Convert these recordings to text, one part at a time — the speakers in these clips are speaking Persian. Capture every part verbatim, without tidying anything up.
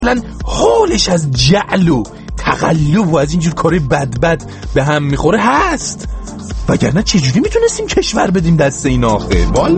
اصلا حالش از جعل و تقلب و از اینجور کار بد بد به هم میخوره هست، وگرنه چجوری میتونستیم کشور بدیم دست این آخه؟ والا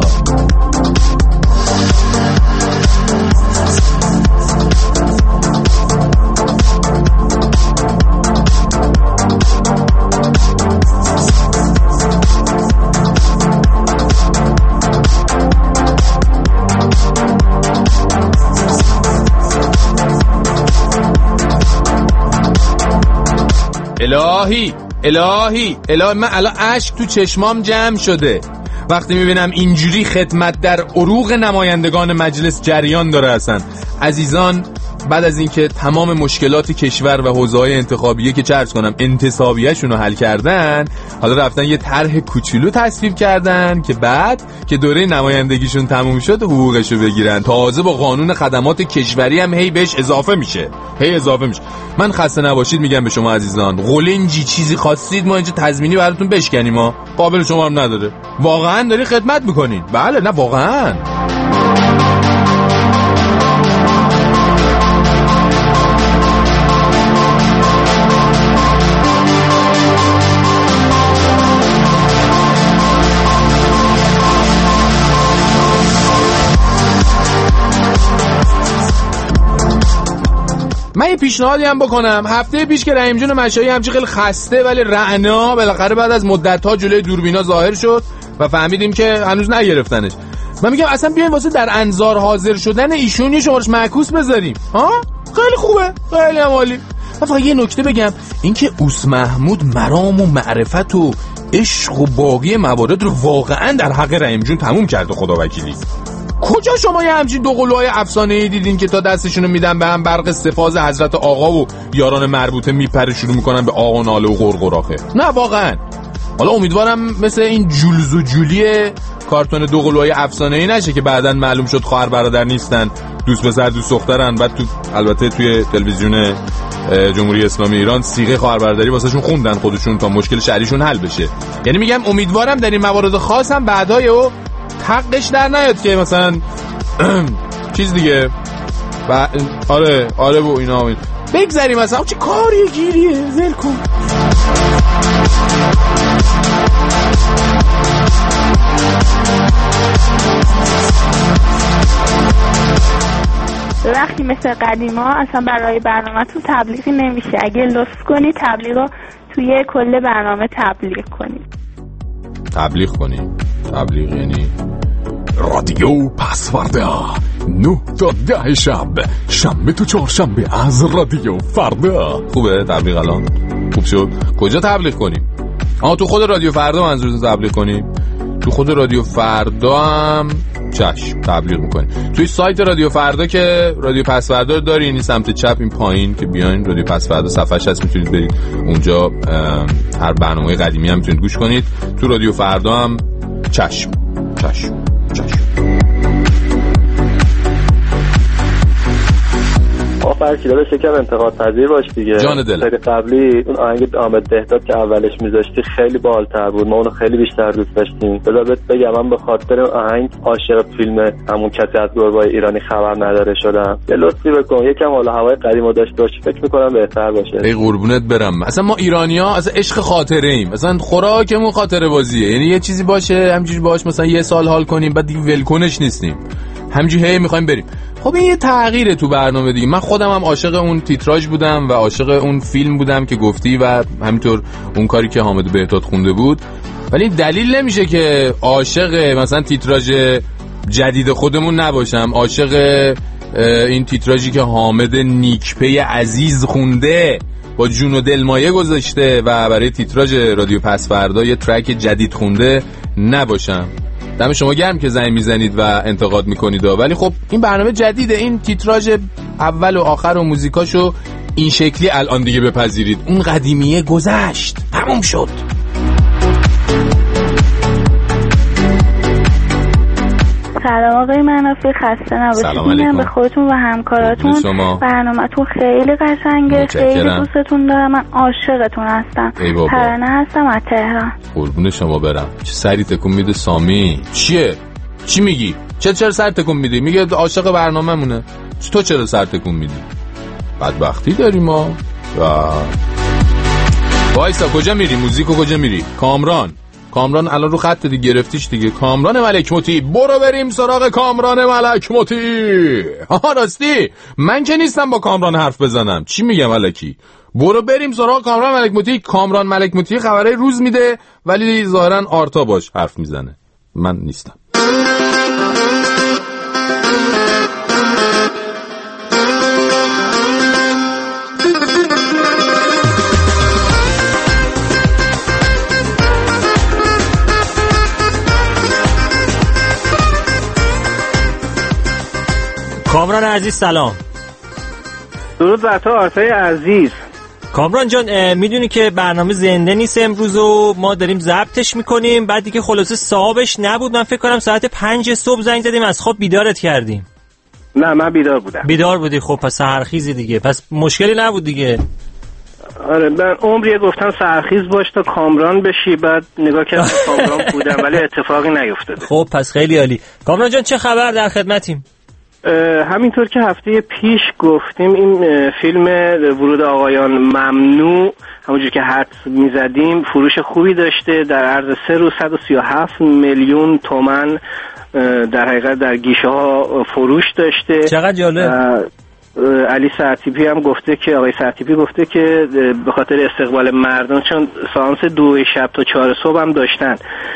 الهی الهی الهی من الان اشک تو چشمام جمع شده وقتی میبینم اینجوری خدمت در عروق نمایندگان مجلس جریان داره. اصلا عزیزان، بعد از اینکه تمام مشکلات کشور و حوزه‌های انتخابیه که چرت کنم انتصابیه‌شون رو حل کردن، حالا رفتن یه طرح کوچولو تصویب کردن که بعد که دوره نمایندگیشون تموم شد حقوقشو بگیرن. تازه با قانون خدمات کشوری هم هی بهش اضافه میشه هی اضافه میشه. من خسته نباشید میگم به شما عزیزان، قولنجی چیزی خواستید ما اینجا تضمینی براتون بشکنیم، ما قابل شما هم نداره. واقعا داری خدمت میکنین؟ بله، نه واقعا. من یه پیشنهادی هم بکنم. هفته پیش که رحیم جون مشایی همچین خیلی خسته ولی رعنا بالاخره بعد از مدت‌ها جلوی دوربینا ظاهر شد و فهمیدیم که هنوز نگرفتنش. من میگم اصلا بیاین واسه در انظار حاضر شدن ایشون یه شمارش معکوس بذاریم. ها خیلی خوبه، خیلی عالی. من فقط یه نکته بگم، اینکه اوس محمود مرام و معرفت و عشق و باقی موارد رو واقعا در حق رحیم جون تموم کرده. خدا وکیلی کجا شما یه همچین دوقلوهای افسانه‌ای دیدین که تا دستشونو میدن به هم برق استفاض حضرت آقا و یاران مربوطه میپره شروع میکنن به آق و ناله و غرغراخه؟ نه واقعا. حالا امیدوارم مثل این جولز و جولی کارتون دوقلوهای افسانه‌ای نشه که بعداً معلوم شد خواهر برادر نیستن، دوست پسر دوست دخترن. بعد تو البته توی تلویزیون جمهوری اسلامی ایران صیغه خواهر برادری واسهشون خوندن خودشون تا مشکل شهریشون حل بشه. یعنی میگم امیدوارم در این موارد خاص هم بعدای و حقش در نیاد که مثلا چیز دیگه و آره آره و اینا بگذاریم مثلا چه کاری گیریه ول کن. وقتی مثل قدیما اصلا برای برنامه تو تبلیغی نمیشه. اگه لطف کنی تبلیغ رو توی کل برنامه تبلیغ کنی. تبلیغ کنی؟ تبلیغ یعنی رادیو پسورده نه تا ده شب، شنبه تا چهارشنبه از رادیو فردا. خوبه تبلیغ الان؟ خوب شد. کجا تبلیغ کنیم؟ آها تو خود رادیو فردا منظورتون تبلیغ کنیم؟ تو خود رادیو فردا هم چشم تبلیغ میکنیم. توی سایت رادیو فردا که رادیو پسوردا رو دارین، این سمت چپ این پایین که بیاین رادیو پسوردا صفحش هست، میتونید برید اونجا هر برنامه قدیمی هم میتونید گوش کنید. تو رادیو فردا هم چشم چشم چشم. فرقی داره شکم انتقاد پذیر باش دیگه. جان دل. سری قبلی اون آهنگ آمد بهداد که اولش میذاشتی خیلی بالاتر بود، ما اونو خیلی بیشتر دوست داشتیم. بذار بهت بگم من به خاطر آهنگ عاشق فیلم همون کسی از گربه‌های ایرانی خبر نداره شدم. یه لطفی بکن یکم حالا هوای قدیمو داشته باشی، فکر می‌کنم بهتر باشه. ای قربونت برم. اصلا ما ایرانی‌ها اصلا عشق خاطره ایم. مثلا خوراکمون خاطره بازیه. یعنی یه چیزی باشه همینجوری باش مثلا یه سال حال کنیم بعد دیگه ولکنش نیستیم. همینجوری هی می‌خوایم بریم. خب این یه تغییره تو برنامه دیگه. من خودم هم عاشق اون تیتراژ بودم و عاشق اون فیلم بودم که گفتی و همینطور اون کاری که حامد بهداد خونده بود، ولی دلیل نمیشه که عاشق مثلا تیتراژ جدید خودمون نباشم. عاشق این تیتراژی که حامد نیکپی عزیز خونده با جون و دل مایه گذاشته و برای تیتراژ رادیو پسوردا یه ترک جدید خونده نباشم. دم شما گرم که زنگ میزنید و انتقاد میکنید، ولی خب این برنامه جدیده. این تیتراژ اول و آخر و موزیکاشو این شکلی الان دیگه بپذیرید. اون قدیمیه گذشت، تموم شد. سلام آقای منافی، خسته نباشید. میگم به خودتون و همکاراتون برنامه‌تون خیلی قشنگه، خیلی دوستتون دارم، من عاشقتون هستم. ترانه هستم از تهران. قربون شما برم. چه سری تکون میده سامی؟ چیه؟ چی میگی؟ چه چرا سر تکون میدی؟ میگه عاشق برنامه‌مونه. تو چرا سر تکون میدی؟ بدبختی داری ما. وایسا کجا میری؟ موزیکو کجا میری؟ کامران کامران الان رو خط دیگه گرفتیش دیگه. کامران ملک موتی، برو بریم سراغ کامران ملک موتی. ها راستی من که نیستم با کامران حرف بزنم، چی میگم الکی؟ برو بریم سراغ کامران ملک موتی. کامران ملک موتی خبرای روز میده ولی ظاهرا آرتا باش حرف میزنه، من نیستم. کامران عزیز سلام. درود بر تو آرتای عزیز. کامران جان میدونی که برنامه زنده نیست امروز و ما داریم ضبطش میکنیم، بعد دیگه خلاصه صاحبش نبود. من فکر کنم ساعت پنج صبح زنگ زدیم از خواب بیدارت کردیم. نه من بیدار بودم. بیدار بودی؟ خب پس سحرخیزی دیگه، پس مشکلی نبود دیگه. آره من عمریه گفتم سحرخیز باش تا کامران بشی، بعد نگاه کردم کامران بودم ولی اتفاقی نیفتاده. خب پس خیلی عالی. کامران جان چه خبر؟ در خدمتیم. همینطور که هفته پیش گفتیم این فیلم ورود آقایان ممنوع همونجور که حدس میزدیم فروش خوبی داشته. در عرض سه روز صد و سی و هفت میلیون تومان در حقیقت در گیشه ها فروش داشته. چقدر جالب. علی سرتیپی هم گفته که آقای سرتیپی گفته که به خاطر استقبال مردم، چون سانس دو شب تا چهار صبح هم داشتن،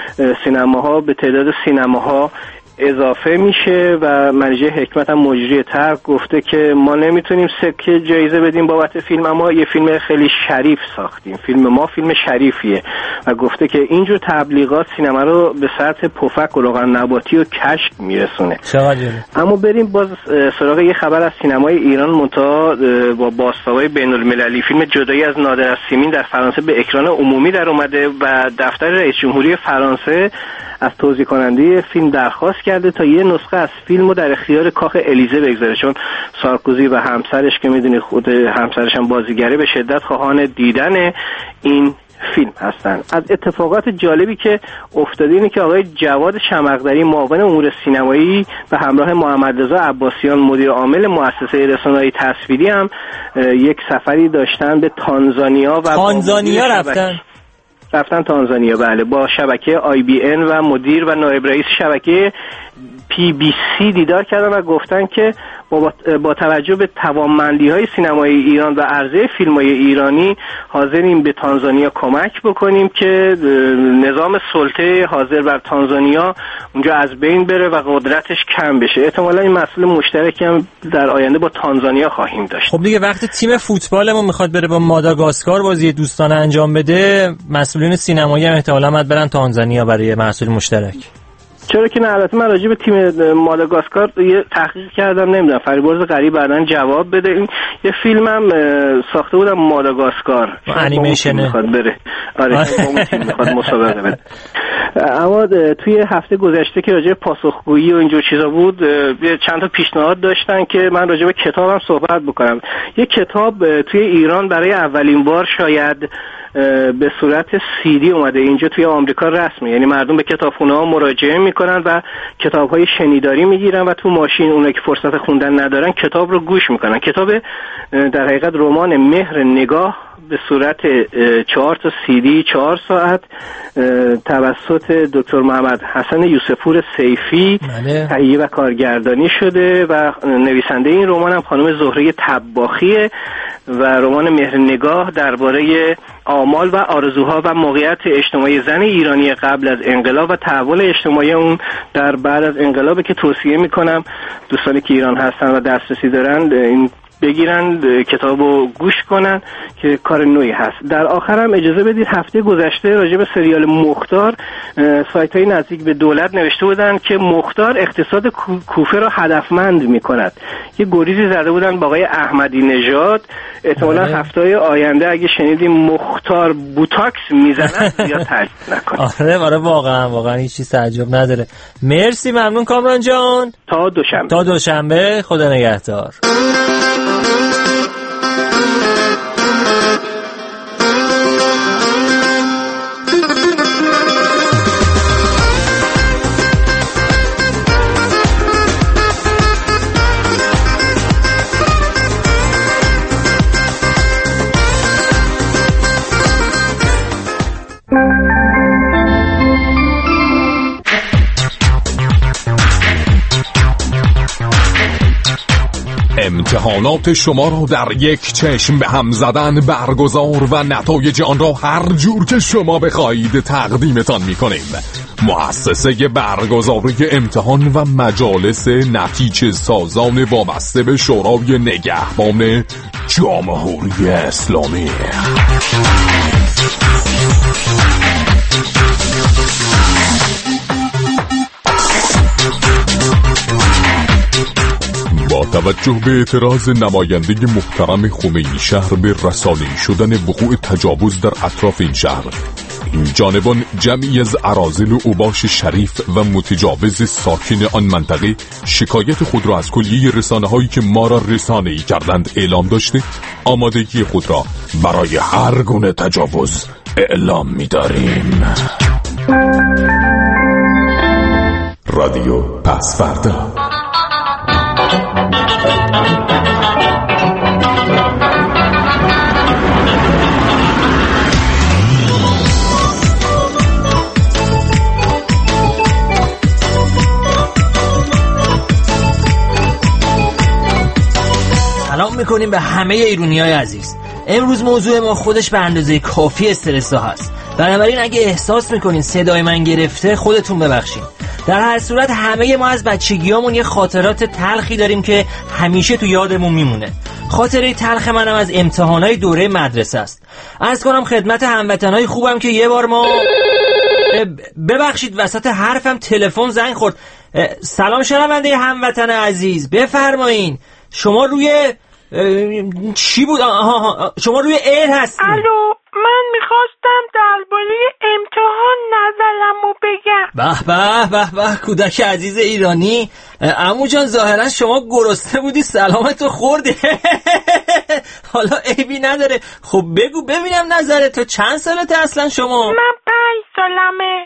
سینماها به تعداد سینماها اضافه میشه و منیژه حکمت هم مجری ترک گفته که ما نمیتونیم سکه جایزه بدیم بابت فیلم، اما یه فیلم خیلی شریف ساختیم، فیلم ما فیلم شریفیه و گفته که اینجور تبلیغات سینما رو به سطح پفک و روغن نباتی و کشک میرسونه. اما بریم باز سراغ یه خبر از سینمای ایران منتها با بازتابای بین المللی. فیلم جدایی از نادر از سیمین در فرانسه به اکران عمومی در اومده و دفتر رئیس جمهوری فرانسه از توزیع کننده فیلم درخواست کرده تا یه نسخه از فیلم رو در اختیار کاخ الیزه بگذاره، چون سارکوزی و همسرش که میدونی خود همسرش هم بازیگره به شدت خواهان دیدن این فیلم هستن. از اتفاقات جالبی که افتاده اینه که آقای جواد شمقدری معاون امور سینمایی به همراه محمد رضا عباسیان مدیر عامل مؤسسه رسانه‌ای تصویری هم یک سفری داشتن به تانزانیا و تانزانیا رفتن رفتن تانزانیا بله، با شبکه آی بی ان و مدیر و نایب رئیس شبکه پی بی سی دیدار کردن و گفتن که با, با توجه به توانمندی‌های سینمای ایران و عرضه فیلم‌های ایرانی حاضریم به تانزانیا کمک بکنیم که نظام سلطه حاضر بر تانزانیا اونجا از بین بره و قدرتش کم بشه. احتمالاً این مسئله مشترکی هم در آینده با تانزانیا خواهیم داشت. خب دیگه وقتی تیم فوتبالمون میخواد بره با ماداگاسکار بازی دوستانه انجام بده، مسئولین سینمایی هم احتمالاً باید برن تانزانیا برای محصول مشترک. چرا که نه، البته من راجع به تیم ماداگاسکار یه تحقیق کردم، نمیدونم فریبرز غریب بعدن جواب بده. این یه فیلمم ساخته بودم ماداگاسکار، انیمیشنه میخواد بره. آره اون تیم میخواد مسابقه بده. اما توی هفته گذشته که راجع به پاسخگویی و اینجور چیزا بود، چند تا پیشنهاد داشتن که من راجع به کتابم صحبت بکنم. یه کتاب توی ایران برای اولین بار شاید به صورت سی دی اومده اینجا توی آمریکا رسمی، یعنی مردم به کتابخونه‌ها مراجعه میکنن و کتاب‌های شنیداری میگیرن و تو ماشین اونایی که فرصت خوندن ندارن کتاب رو گوش میکنن. کتاب در حقیقت رمان مهر نگاه به صورت چهار تا سی دی چهار ساعت توسط دکتر محمد حسن یوسفپور سیفی تهیه و کارگردانی شده و نویسنده این رمان هم خانم زهره طباخیه و رمان مهر نگاه درباره آمال و آرزوها و موقعیت اجتماعی زن ایرانی قبل از انقلاب و تحول اجتماعی اون در بعد از انقلاب که توصیه میکنم دوستانی که ایران هستن و دسترسی دارن این بگیرن کتابو گوش کنن که کار نوعی هست. در آخر هم اجازه بدید هفته گذشته راجع به سریال مختار سایت های نزدیک به دولت نوشته بودن که مختار اقتصاد کوفه را هدفمند میکند. یه گریزی زده بودن با آقای احمدی نژاد. احتمالاً هفته آینده اگه شنیدیم مختار بوتاکس میزنن یا تعجب نکنید. آره آره واقعا واقعا هیچ چیز تعجب نداره. مرسی ممنون کامران جان. تا دوشنبه. تا دوشنبه خدا نگهدار. امتحانات شما را در یک چشم به هم زدن برگزار و نتایج آن را هر جور که شما بخواهید تقدیمتان می‌کنیم. مؤسسه برگزاری امتحان و مجالس نتیجه سازان وابسته به شورای نگهبان جمهوری اسلامی. با توجه به اعتراض نماینده محترم خمینی شهر به رسانه‌ای شدن وقوع تجاوز در اطراف این شهر، این جانبان جمعی از اراذل و اوباش شریف و متجاوز ساکن آن منطقه شکایت خود را از کلیه رسانه‌هایی که ما را رسانه‌ای کردند اعلام داشته آمادگی خود را برای هر گونه تجاوز اعلام می‌داریم. رادیو پس‌فردا. سلام میکنیم به همه ایرانیای عزیز. امروز موضوع ما خودش به اندازه کافی استرس هست. بنابراین اگه احساس میکنین صدای من گرفته خودتون ببخشید. در هر صورت همه ما از بچگیامون یه خاطرات تلخی داریم که همیشه تو یادمون میمونه. خاطره تلخ منم از امتحانای دوره مدرسه است. عرض کنم خدمت هموطنای خوبم که یه بار ما ببخشید وسط حرفم تلفن زنگ خورد. سلام شنونده هموطن عزیز، بفرمایین. شما روی چی بود؟ آها شما روی ایر هستین. الو، من میخواستم درباره امتحان نظرمو بگم. به به به به کودک عزیز ایرانی. عمو جان ظاهرا شما گرسنه بودی سلامتو خوردی. حالا عیبی نداره. خب بگو ببینم نظرت. تو چند سالته اصلا شما؟ من پنج سالمه.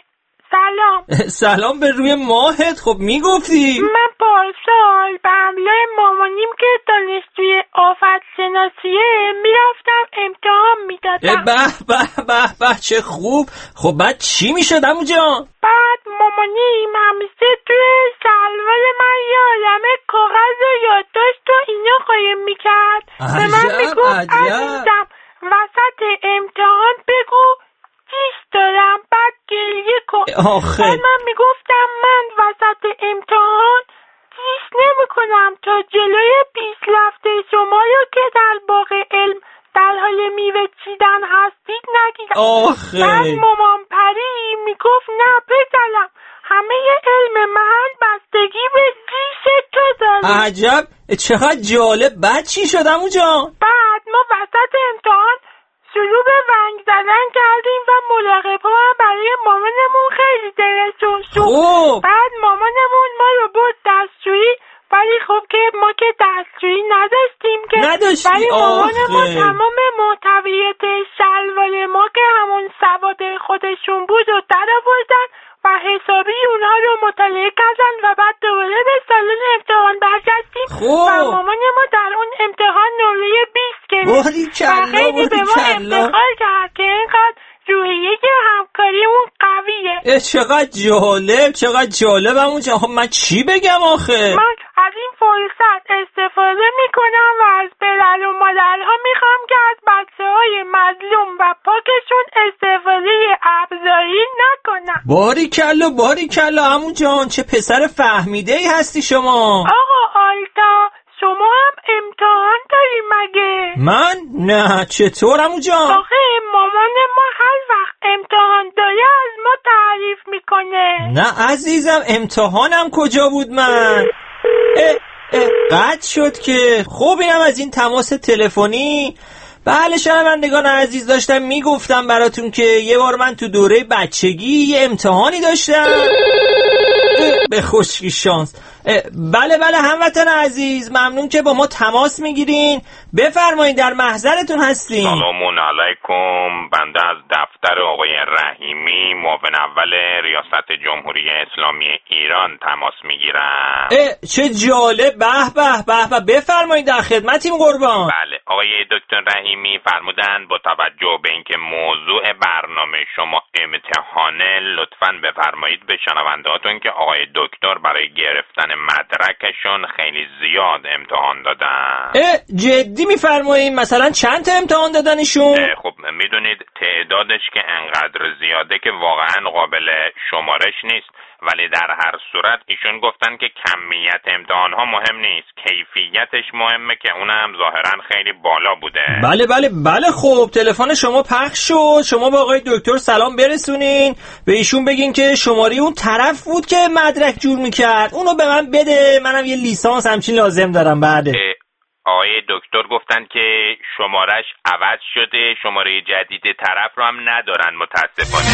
سلام. سلام به روی ماهت. خب میگفتی من پارسال به همراه مامانیم که دانشجوی آفت شناسیه میرفتم امتحان میدادم. به به به به چه خوب. خب بعد چی میشد عمو جان؟ بعد مامانیم همیشه توی شلوار من یه عالمه کاغذ و یادداشت و اینا قایم میکرد. به من میگفت عزیزم وسط امتحان بگو چیش دارم بعد گریه کن. آخه بعد من میگفتم من وسط امتحان چیش نمی کنم تا جلوی پیشرفته شما رو که در باغ علم در حال میوه چیدن هستید نگیرم. آخه بعد مامان پری میگفت نه پسرم همه علم محل بستگی به ریش تو داره. عجب چقدر جالب. بعد چی شد عمو جان؟ بعد ما وسط امتحان شروع به ونگ زدن کردیم و ملاقب ها هم برای مامانمون خیلی دلشون شد. بعد مامانمون ما رو برد دستشویی، ولی خب که ما که دستشویی نداشتیم که نداشتی. ولی مامانمون تمام محتویات شلوار ما که همون سواد خودشون بود و در آوردن و حسابی اونها رو مطالعه کردن و بعد دوباره به سالن امتحان برگشتیم و مامان ما در اون امتحان نمره بیست گرفت و خیلی به ما افتخار کرد که اینقدر روحیه همکاریمون قویه. چقدر جالب چقدر جالب عمو جان. خب من چی بگم آخه؟ من از این فرصت استفاده میکنم و از پدر و مادرها میخوام که از بچه های مظلوم و پاکشون استفاده ابزاری نکنن. باریکلا باریکلا عمو جان، چه پسر فهمیده ای هستی شما. آقا آلتا شما هم امتحان داری مگه؟ من؟ نه چطور عمو جان؟ آخه مامان ما هر وقت امتحان داره از ما تعریف میکنه. نه عزیزم امتحانم کجا بود من؟ اه اه قطع شد که. خب اینم از این تماس تلفنی. بله شنوندگان عزیز، داشتم میگفتم براتون که یه بار من تو دوره بچگی یه امتحانی داشتم. به خوشی شانس. بله بله هموطن عزیز، ممنون که با ما تماس میگیرین. بفرمایید در محضرتون هستیم. سلام علیکم. بنده از دفتر آقای رحیمی معاون اول ریاست جمهوری اسلامی ایران تماس میگیرم. چه جالب. به به به به. بفرمایید در خدمتیم قربان. بله آقای دکتر رحیمی فرمودن با توجه به اینکه موضوع برنامه شما امتحانه لطفاً بفرمایید به شنوندهاتون که آقای دکتر برای گرفتن مدرکشون خیلی زیاد امتحان دادن. جدی میفرمایید؟ مثلا چند تا امتحان دادنشون؟ خب میدونید تعدادش که انقدر زیاده که واقعا قابل شمارش نیست، ولی در هر صورت ایشون گفتن که کمیت امتحانها مهم نیست، کیفیتش مهمه که اونم ظاهرا خیلی بالا بوده. بله بله بله. خب تلفن شما پخش شد، شما با آقای دکتر سلام برسونین، به ایشون بگین که شماره اون طرف بود که مدرک جور میکرد اونو به من بده، منم یه لیسانس همچین لازم دارم. بعد آقای دکتر گفتن که شمارش عوض شده، شماره جدید طرف رو هم ندارن متاسفانه.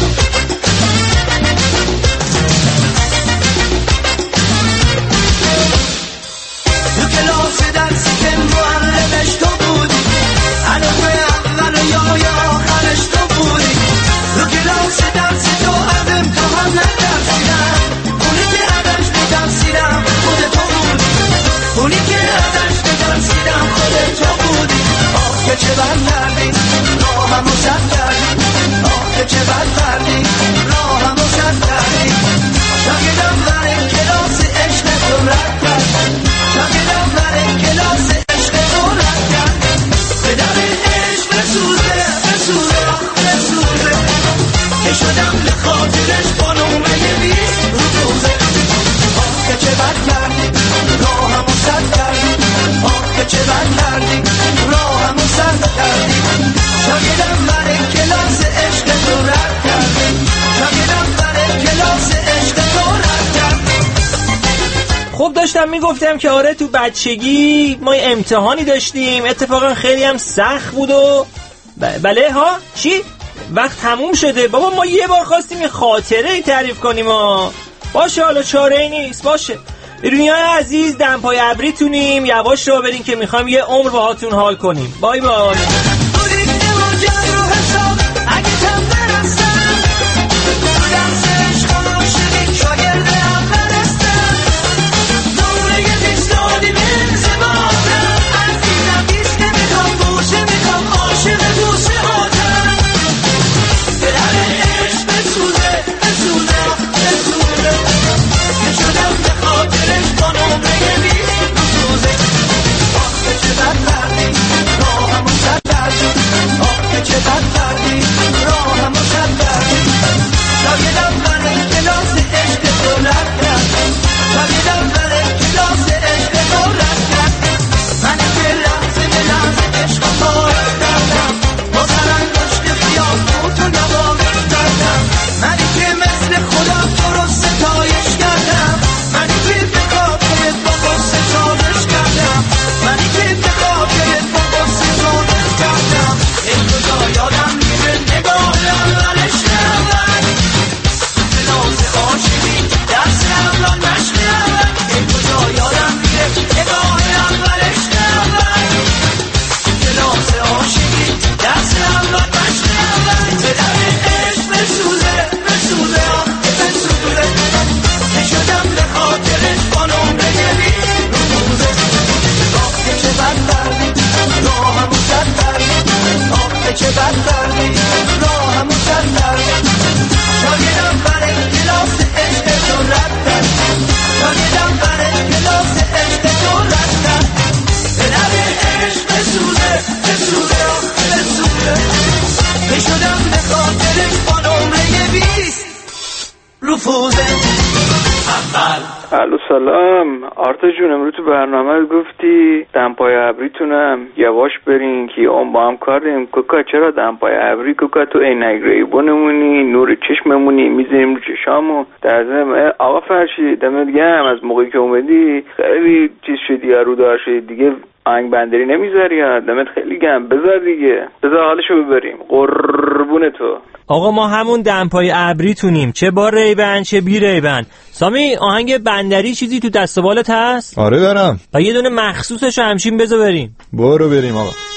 تو کلاس درسی که معلمش تو بودی، علامه اول و یا آخرش تو بودی. تو کلاس درسی تو از امتحان نترسیدم، اونی که ازش بترسیدم خود تو بودی، اونی که ازش بترسیدم خود تو بودی. آخ که چه بد کردی راهمو سد کردی، آخ که چه بد کردی راهمو سد کردی. شاگردم برای کلاس عشق تو رد کرد، شاگردم برای کلاس عشق تو رد کرد. به در عشق بسوزه بسوزه آخ بسوزه، که شدم به خاطرش با نمره بیست روزه. آخ که چه بد کردی راهمو سد کردی، آخ که چه بد کردی راهمو سد کردی. شاگردم برای کلاس عشق تو رد کردی، شاگردم برای کلاس عشق تو رد کردی. خب داشتم میگفتم که آره تو بچگی ما امتحانی داشتیم، اتفاقا خیلی هم سخت بود و ب- بله ها چی؟ وقت تموم شده بابا، ما یه بار خواستیم یه خاطره ای تعریف کنیم ها. باشه حالا چاره ای نیست، باشه ایرونیای عزیز دمپای ابریتونیم، یواش رو برین که میخوایم یه عمر باهاتون حال کنیم. بای بای. الو سلام آرتا جون، امروز تو برنامه گفتی دمپای ابریتونم یواش برین که اون با هم کار داریم. کوکا چرا دمپای ابری؟ کوکا تو عینک ریبونمونی، نور چشممونی، میزنیم رو چشامو. در ضمن آقا فرشید دمت گرم، از موقعی که اومدی خیلی چیز شدی، رو دار شدی دیگه، آهنگ بندری نمیذاری ها. دمت خیلی گرم، بذار دیگه، بذار حالشو ببریم قربون تو. آقا ما همون دمپای ابریتونیم، چه با ریبن چه بی ریبن. سامی آهنگ بندری چیزی تو دست و بالت هست؟ آره دارم. و یه دونه مخصوصش همشین بذار بریم. برو بریم آقا.